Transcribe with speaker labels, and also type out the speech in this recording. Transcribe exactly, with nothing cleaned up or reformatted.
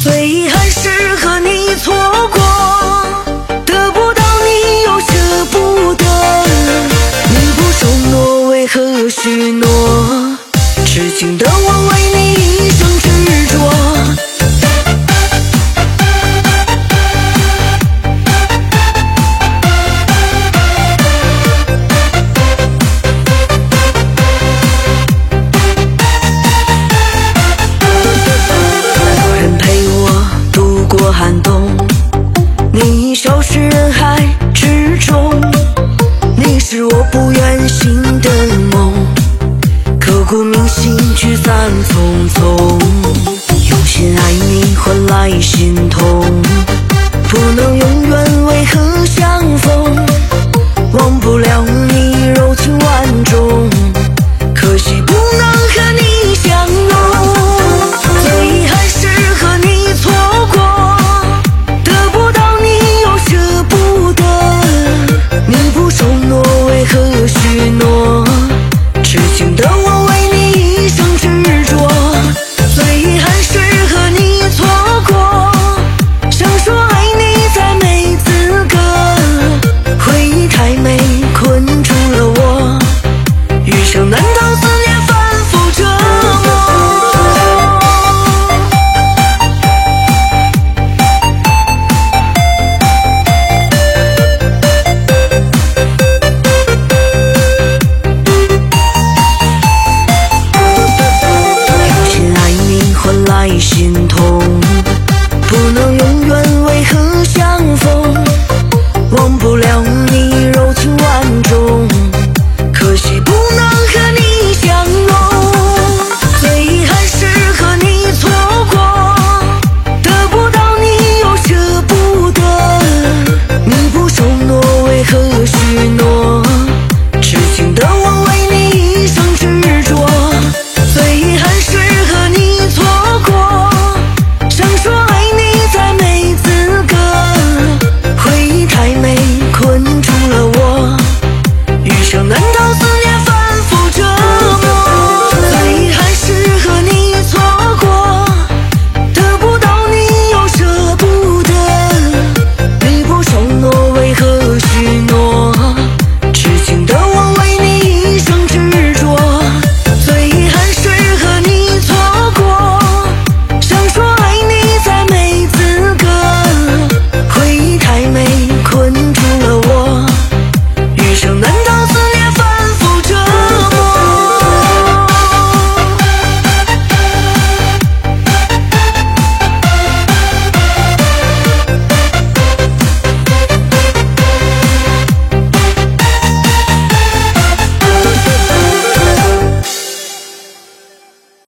Speaker 1: 最遗憾是和你错过，得不到你又舍不得。你不承诺，为何许诺？痴情的我为你一生执着。寒冬，你消失人海之中，你是我不愿醒的梦，刻骨铭心聚散匆匆，用心爱你换来心痛，不能永远为何相逢，忘不了你柔情万种，可惜不能和你相拥。最遗憾是和你错过，为何许诺？痴情的我为你一生执着。最遗憾是和你错过，想说爱你再没资格，回忆太美困住了我，余生难当思念反复折磨。心痛，